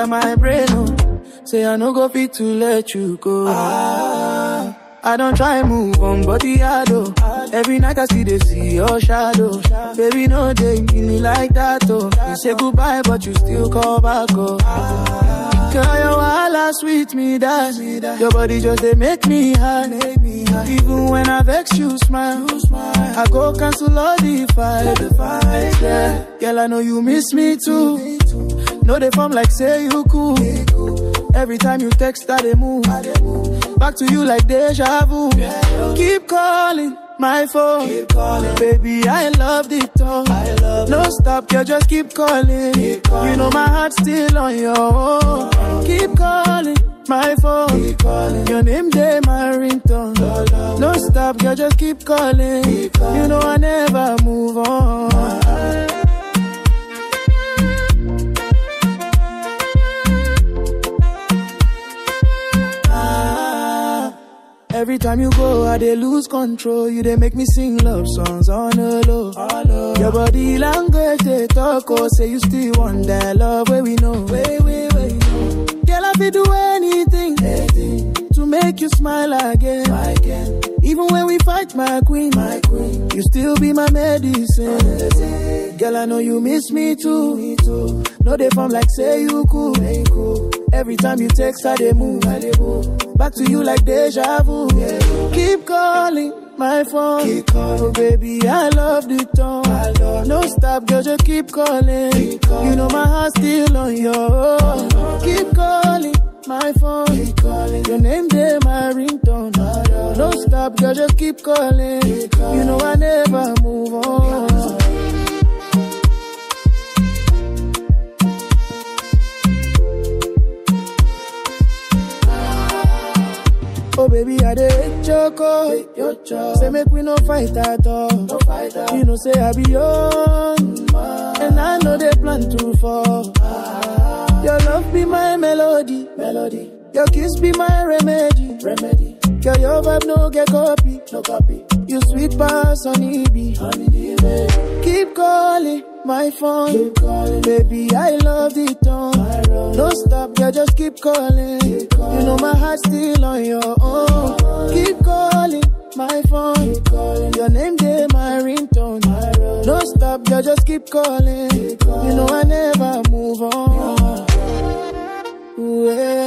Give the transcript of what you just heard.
my brain, oh. Say I no go fit to let you go. I don't try move on, but the shadow. Every night I see your shadow. Baby, no day me like that, oh. You say goodbye, but you still call back, oh. Girl, your wahala sweet me, that. Your body just they make me high. Even when I vex you, smile. I go cancel all the fight. Yeah. Girl, I know you miss me too. No, they form like say you cool. Every time you text, I they move. Back to you like deja vu. Keep calling my phone. Baby, I love the tone. No stop, girl, just keep calling. You know my heart's still on your own. Keep calling my phone. Your name there, my ringtone. No stop, girl, just keep calling. You know I never move on. Every time you go, I dey lose control. You dey make me sing love songs on the low. Your body language, they talk, oh. Say you still want that love where we know. Girl, I feel do anything to make you smile again. Even when we fight, my queen, you still be my medicine. Girl, I know you miss me too. No, they form like say you cool. Every time you text, I they move. Back to you like deja vu. Keep calling my phone. Oh baby, I love the tone. No stop, girl, just keep calling. You know my heart's still on your own. Keep calling my phone. Your name there, my ringtone. No stop, girl, just keep calling. You know I never move on. Oh baby, I dey choco. Say make we no fight at all. You know say I be on, and I know they plan to fall. Your love be my melody. Your kiss be my remedy. Girl, your vibe no get copy. You sweet pass on EB. Keep calling my phone. Baby, I love the tone. No stop, girl, just keep calling. You know my heart's still on your own. Keep calling my phone. Your name there, my ringtone. No stop, girl, just keep calling. You know I never move on. Ooh, yeah.